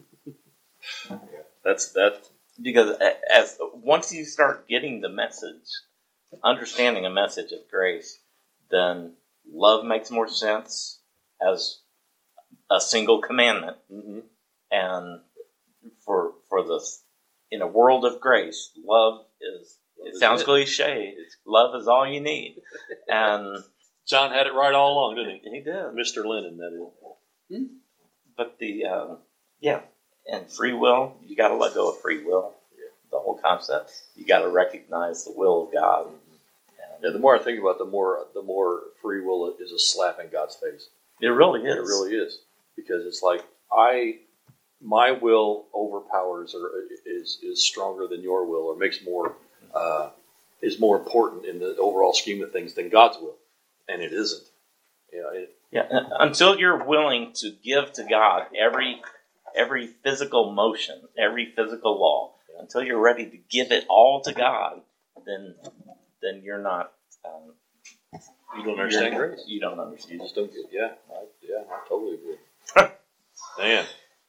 Yeah. That's that. Because a- as once you start getting the message, understanding a message of grace, then love makes more sense as a single commandment, Mm-hmm. and for for the in a world of grace, love is. Love It is sounds it. cliche. Love is all you need, and John had it right all along, didn't he? he did. Mister Lennon, that is. But the um, yeah, and free will, you got to let go of free will. Yeah. The whole concept, you got to recognize the will of God. And Yeah, the more I think about it, the more the more free will is a slap in God's face. it really is. It really is, because it's like I, my will overpowers or is is stronger than your will, or makes more uh, is more important in the overall scheme of things than God's will, and it isn't. You know, it, Yeah, uh, until you're willing to give to God every every physical motion, every physical law, until you're ready to give it all to God, then then you're not. Um, you don't understand you're- grace. You don't understand. You just don't get. Yeah, I, yeah, I totally agree. Man,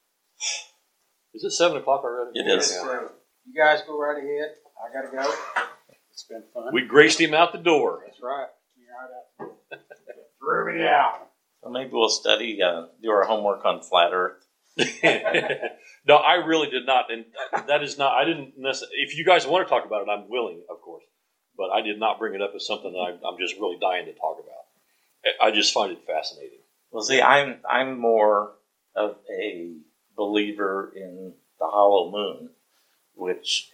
is it seven o'clock already? It is. Yeah. So, you guys go right ahead. I gotta go. It's been fun. We graced him out the door. That's right. You're right out. Threw me out. So maybe we'll study, uh, do our homework on flat Earth. No, I really did not, and that is not. I didn't necessarily. If you guys want to talk about it, I'm willing, of course, but I did not bring it up as something that I, I'm just really dying to talk about. I just find it fascinating. Well, see, I'm I'm more of a believer in the hollow moon, which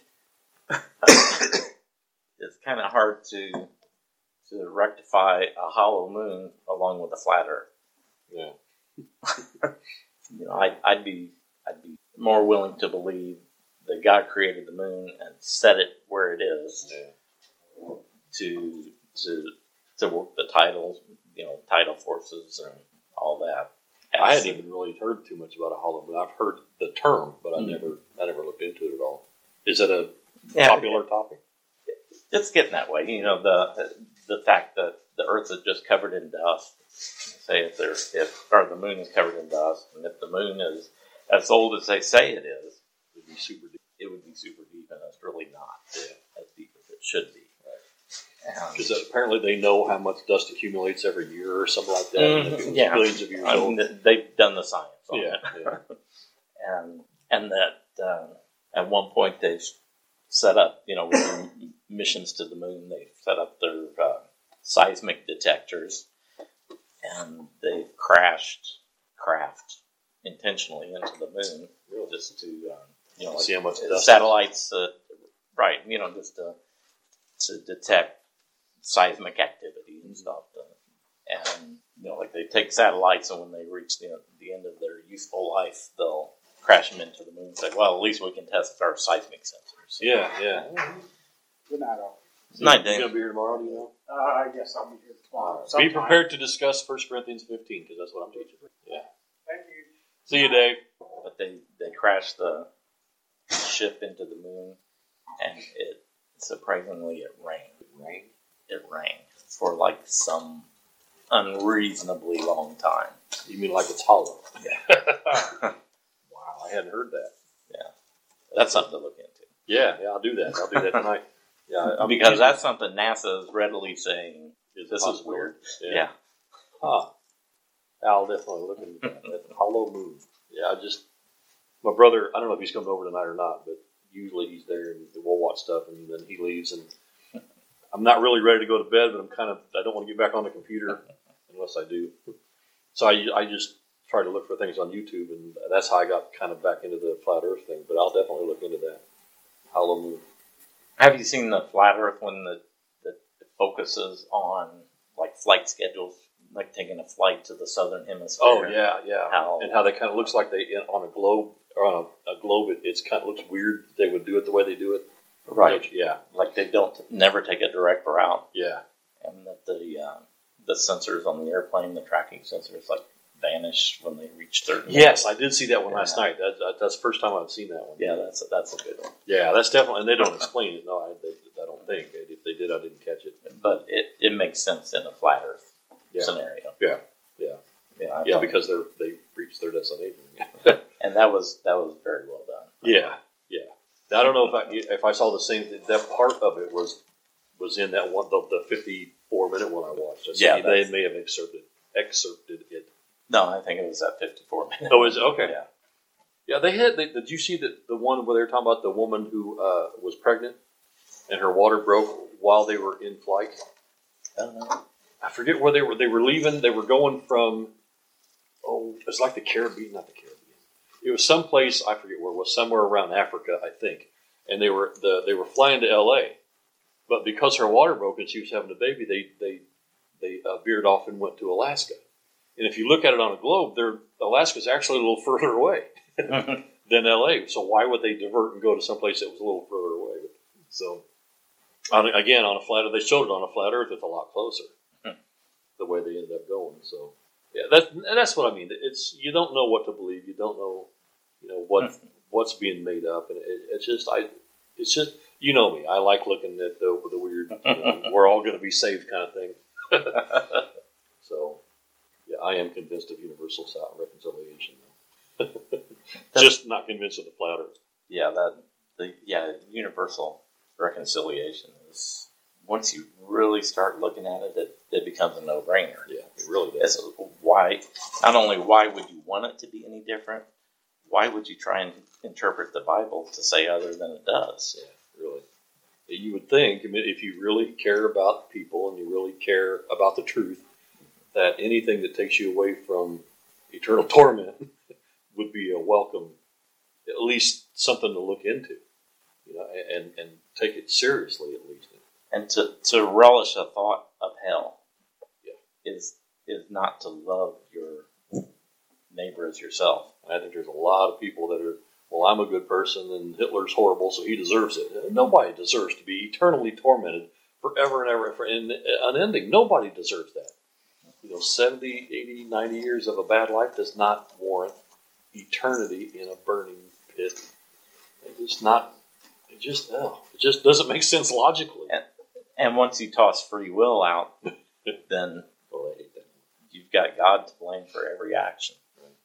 is kind of hard to to rectify a hollow moon along with a flat Earth. Yeah. You know, I'd, I'd be I'd be more willing to believe that God created the moon and set it where it is Yeah. to to to work the tidal, you know, tidal forces and all that. I hadn't even really heard too much about a hollow moon. I've heard the term, but I Mhm. never, I never looked into it at all. Is it a Yeah, popular topic? It's getting that way. You know, the the fact that the Earth is just covered in dust. Say if there, if or the moon is covered in dust, and if the moon is as old as they say it is, It would be super deep. it would be super deep, and it's really not as deep as it should be. Um, Because apparently they know how much dust accumulates every year or something like that. Mhm, and if it was yeah. billions of years I old. mean, they've done the science on Yeah, it. yeah. and and that uh, at one point they've set up, you know, with their missions to the moon, they've set up their uh, seismic detectors, and they've crashed craft intentionally into the moon, just to um, you know, See how much like dust. satellites, uh, right? You know, just to to detect seismic activity and stuff. Uh, and you know, like they take satellites, and when they reach the the end of their useful life, they'll crash them into the moon and say, well, at least we can test our seismic sensors. Yeah, yeah. Good night, all. So Night, you Dave. going to be here tomorrow, do you know? Uh, I guess I'll be here tomorrow. Be sometime. prepared to discuss First Corinthians fifteen, because that's what I'm teaching. Yeah. Thank you. See you, Dave. But they, they crashed the ship into the moon, and it surprisingly it rained. Rain. It rained for like some unreasonably long time. You mean like it's hollow? Yeah. Wow, I hadn't heard that. That's something to look into. Yeah, yeah, I'll do that. I'll do that tonight. Yeah, I'm Because that's something NASA is readily saying, It's this is possible. weird. Yeah. Yeah. Huh. I'll definitely look into that. That hollow moon. Yeah, I just my brother. I don't know if he's coming over tonight or not, but usually he's there and we'll watch stuff, and then he leaves, and I'm not really ready to go to bed, but I'm kind of I don't want to get back on the computer unless I do. So I I just try to look for things on YouTube, and that's how I got kind of back into the flat Earth thing. But I'll definitely look into that hollow moon. Have you seen the flat Earth when the, the it focuses on like flight schedules, like taking a flight to the southern hemisphere? Oh yeah, yeah, How- and how that kind of looks like they on a globe or on a, a globe. It it's kind of looks weird. They would do it the way they do it. Right. Yeah. Like they don't never take a direct route, Yeah. and that the um, the sensors on the airplane, the tracking sensors, like vanish when they reach certain. Yes, I did see that one last Yeah. night. That, that, that's the first time I've seen that one. Yeah, that's a, that's a good one. Yeah, that's definitely, and they don't explain it. No, I, they, I don't think. If they did, I didn't catch it. But it, it makes sense in a flat Earth Yeah. scenario. Yeah, yeah. Yeah, I Yeah, thought- because they're they reached their destination. and that was that was very well done. Yeah, yeah. Now, I don't know if I if I saw the same. That part of it was was in that one, the, the fifty-four minute one I watched. So Yeah, they that's- may have excerpted excerpted it. No, I think it was at fifty-four minutes. Oh, is it? Okay. Yeah. Yeah, they had. They, did you see the the one where they were talking about the woman who uh, was pregnant and her water broke while they were in flight? I don't know. I forget where they were. They were leaving. They were going from. Oh, it was like the Caribbean, not the Caribbean. It was someplace I forget where it was. Somewhere around Africa, I think. And they were the they were flying to L A, but because her water broke and she was having a baby, they they they uh, veered off and went to Alaska. And if you look at it on a globe, there Alaska's actually a little further away than L A. So why would they divert and go to someplace that was a little further away? So on, again, on a flat, they showed it on a flat Earth. It's a lot closer. The way they ended up going. So yeah, that and that's what I mean. It's you don't know what to believe. You don't know, you know what what's being made up, and it, it's just I. It's just you know me. I like looking at the the weird. You know, we're all going to be saved kind of thing. So yeah, I am convinced of universal reconciliation. Just not convinced of the flat Earth. Yeah, that the yeah universal reconciliation is once you really start looking at it, it, it becomes a no-brainer. Yeah, it really does. It's why not only why would you want it to be any different, why would you try and interpret the Bible to say other than it does? Yeah, really. You would think, I mean, if you really care about people and you really care about the truth, that anything that takes you away from eternal torment would be a welcome, at least something to look into, you know, and, and take it seriously at least. And to, to relish a thought of hell Yeah. is is not to love your neighbor as yourself. I think there's a lot of people that are, well, I'm a good person and Hitler's horrible, so he deserves it. Nobody deserves to be eternally tormented forever and ever and unending. Nobody deserves that. You know, seventy, eighty, ninety years of a bad life does not warrant eternity in a burning pit. It's not, it just, oh, it just doesn't make sense logically. And, and once you toss free will out, then Oh, I hate that. you've got God to blame for every action.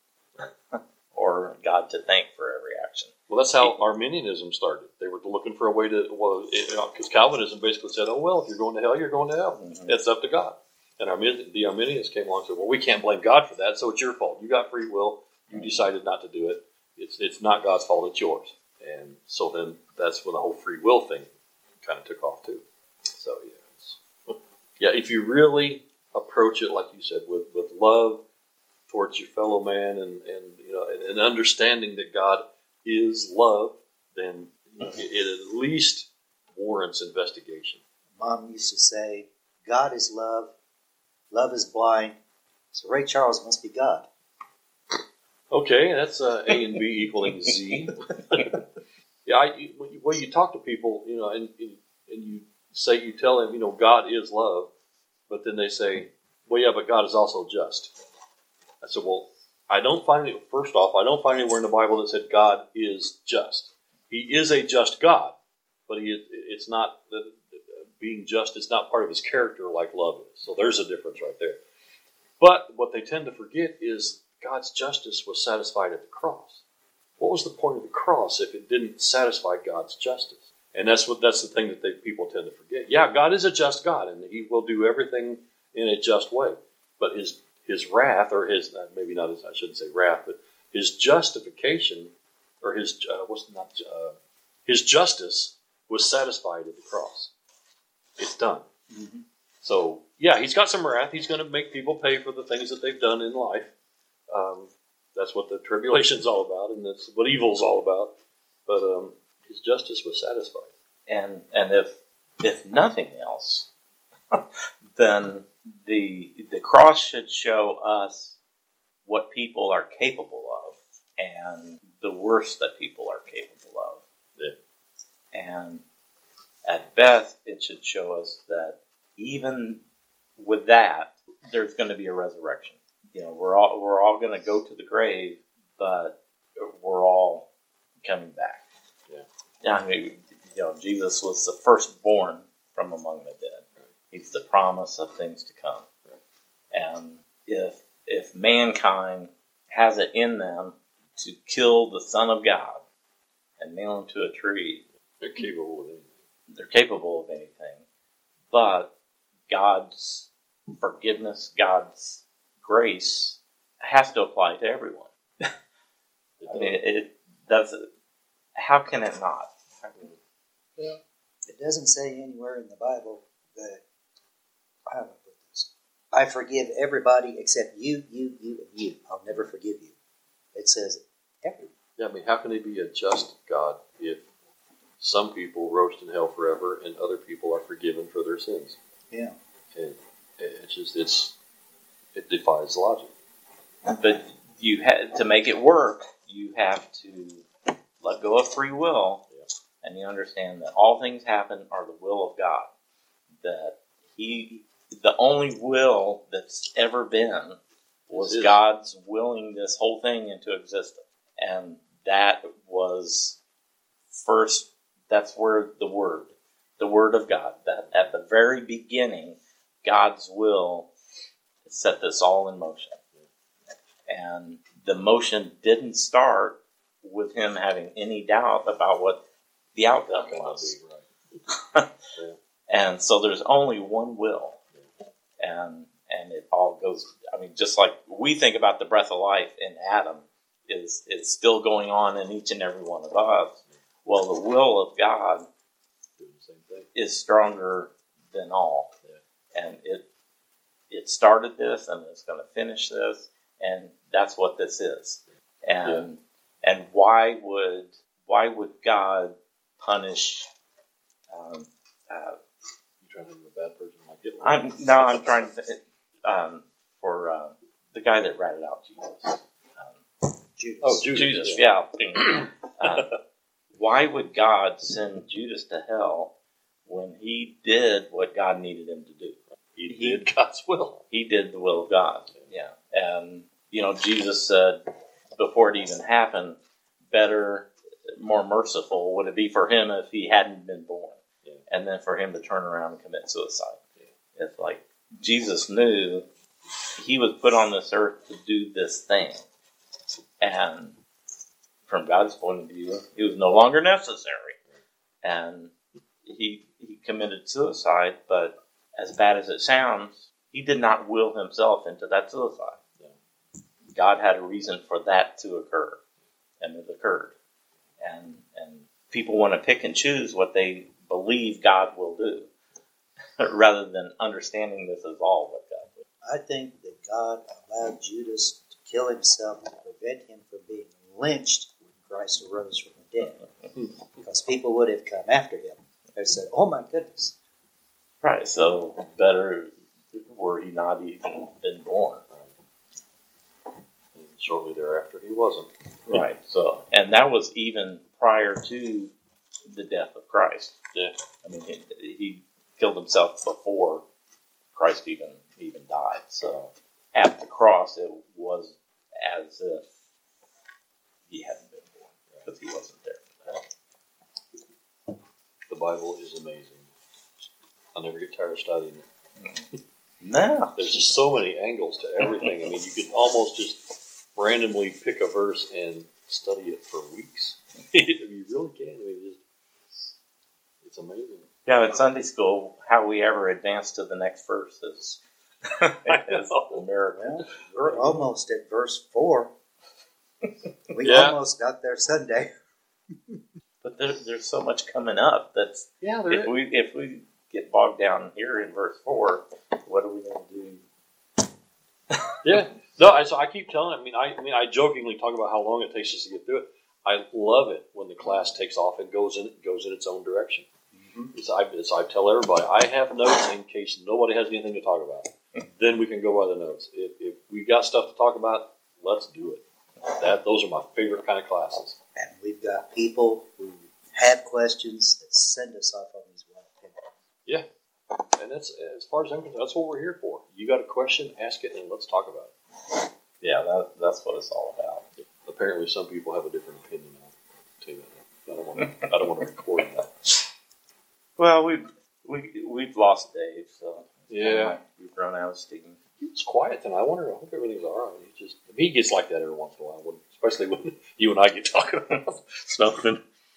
Or God to thank for every action. Well, that's how Arminianism started. They were looking for a way to, well, because Calvinism basically said, oh, well, if you're going to hell, you're going to hell. Mhm. It's up to God. And Armin, the Arminians came along and said, well, we can't blame God for that, so it's your fault. You got free will. You decided not to do it. It's it's not God's fault. It's yours. And so then that's when the whole free will thing kind of took off, too. So, yeah. It's, yeah, if you really approach it, like you said, with, with love towards your fellow man and, and you know, and, and understanding that God is love, then it, it at least warrants investigation. Mom used to say, God is love, love is blind, so Ray Charles must be God. Okay, that's uh, A and B equaling Z. Yeah, I, you, when you talk to people, you know, and, and you say you tell them, you know, God is love, but then they say, well, yeah, but God is also just. I said, well, I don't find it, first off, I don't find anywhere in the Bible that said God is just. He is a just God, but he is, it's not, the, being just is not part of his character like love is. So there's a difference right there. But what they tend to forget is God's justice was satisfied at the cross. What was the point of the cross if it didn't satisfy God's justice? And that's what that's the thing that they, people tend to forget. Yeah, God is a just God, and he will do everything in a just way. But his his wrath, or his, maybe not his, I shouldn't say wrath, but his justification, or his, uh, what's not, uh, his justice was satisfied at the cross. It's done. Mm-hmm. So, yeah, he's got some wrath. He's going to make people pay for the things that they've done in life. Um, that's what the tribulation's all about, and that's what evil's all about. But um, his justice was satisfied. And and if if nothing else, then the the cross should show us what people are capable of, and the worst that people are capable of. Yeah. And at best, it should show us that even with that, there's going to be a resurrection. You know, we're all we're all going to go to the grave, but we're all coming back. Yeah. I mean, you know, Jesus was the firstborn from among the dead. Right. He's the promise of things to come. Right. And if if mankind has it in them to kill the Son of God and nail him to a tree, they're capable of anything. They're capable of anything. But God's forgiveness, God's grace has to apply to everyone. I mean, it, it does. How can it not? Yeah. It doesn't say anywhere in the Bible that, how do I put this? I forgive everybody except you, you, you, and you. I'll never forgive you. It says everyone. Yeah, I mean, how can he be a just God if some people roast in hell forever and other people are forgiven for their sins? Yeah. And it's just, it's, it defies logic. But you ha- to make it work, you have to let go of free will, yeah. And you understand that all things happen are the will of God. That He, the only will that's ever been was God's willing this whole thing into existence. And that was first, that's where the Word, the Word of God, that at the very beginning, God's will set this all in motion. And the motion didn't start with him having any doubt about what the outcome was. Right. Yeah. And so there's only one will. Yeah. And and it all goes, I mean, just like we think about the breath of life in Adam is, is still going on in each and every one of us. Well, the will of God is stronger than all. Yeah. And it it started this, and it's going to finish this, and that's what this is. And yeah. and why would why would God punish? Um, uh, you trying to be a bad person? Like Hitler? I'm no, I'm trying to um, for uh, the guy that ratted out Jesus. Um, Judas. Oh, Judas. Judas, yeah. yeah. uh, why would God send Judas to hell when he did what God needed him to do? He, he did God's will. He did the will of God. Yeah. And, you know, Jesus said before it even happened, better, more merciful would it be for him if he hadn't been born. Yeah. And then for him to turn around and commit suicide. Yeah. It's like Jesus knew he was put on this earth to do this thing. And from God's point of view, it was no longer necessary. And he he committed suicide, but as bad as it sounds, he did not will himself into that suicide. Yeah. God had a reason for that to occur, and it occurred. And and people want to pick and choose what they believe God will do, rather than understanding this is all what God will. I think that God allowed Judas to kill himself to prevent him from being lynched when Christ arose from the dead. Because people would have come after him and said, oh my goodness. Right, so better were he not even been born. And shortly thereafter, he wasn't. Right, so, and that was even prior to the death of Christ. Yeah. I mean, he, he killed himself before Christ even even died. So at the cross, it was as if he hadn't been born because he wasn't there. The Bible is amazing. I'll never get tired of studying it. No, There's just so many angles to everything. I mean, you could almost just randomly pick a verse and study it for weeks. You really can. I mean, it's, it's amazing. yeah. In Sunday school, how we ever advance to the next verse is, is a miracle. We're almost at verse four. We Yeah. almost got there Sunday. But there, there's so much coming up that's Yeah, if we if we get bogged down here in verse four, what are we going to do? Yeah. No, I, so I keep telling. I mean, I, I mean, I jokingly talk about how long it takes us to get through it. I love it when the class takes off and goes in goes in its own direction. Mm-hmm. As I, as I tell everybody, I have notes in case nobody has anything to talk about. Then we can go by the notes. If, if we got stuff to talk about, let's do it. That those are my favorite kind of classes. And we've got people who have questions that send us off on these wild tangents. Yeah, and that's as far as I'm concerned, that's what we're here for. You got a question, ask it, and let's talk about it. Yeah, that, that's what it's all about. Apparently, some people have a different opinion on it too. I don't want to. I don't want to record that. Well, we've we we've lost Dave, so Yeah. we've run out of steam. It's quiet tonight. I wonder. I hope everything's all right. He just he gets like that every once in a while, when, especially when you and I get talking about something.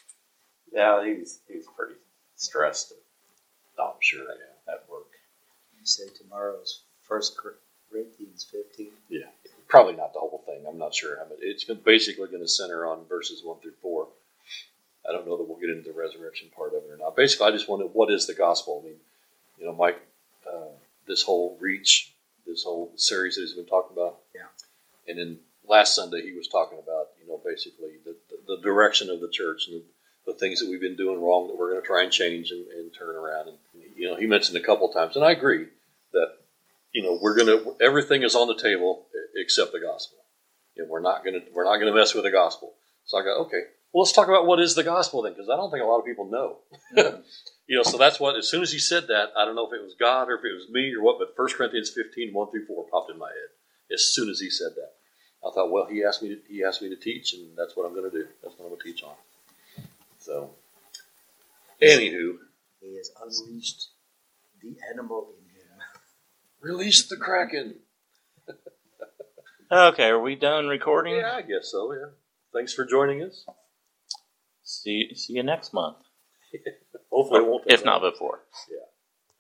Yeah, he's he's pretty stressed Oh, I'm sure. Yeah. at work. You say tomorrow's First Corinthians fifteen. Yeah. Probably not the whole thing. I'm not sure how much. It's basically going to center on verses one through four. I don't know that we'll get into the resurrection part of it or not. Basically, I just wanted, what is the gospel? I mean, you know, Mike, uh, this whole reach, this whole series that he's been talking about. Yeah. And then last Sunday, he was talking about, you know, basically the, the, the direction of the church and the, the things that we've been doing wrong that we're going to try and change and, and turn around. And, you know, he mentioned a couple of times, and I agree that, you know, we're going to, everything is on the table except the gospel. You know, we're not going to, we're not going to mess with the gospel. So I go, okay, well, let's talk about what is the gospel then, because I don't think a lot of people know. You know, so that's what, as soon as he said that, I don't know if it was God or if it was me or what, but First Corinthians fifteen, one through four popped in my head as soon as he said that. I thought, well, he asked me to, he asked me to teach, and that's what I'm going to do. That's what I'm going to teach on. So, anywho. He has unleashed the animal in him. Release the Kraken. Okay, are we done recording? Yeah, I guess so, yeah. Thanks for joining us. See see you next month. Hopefully it won't take If not long. before. Yeah.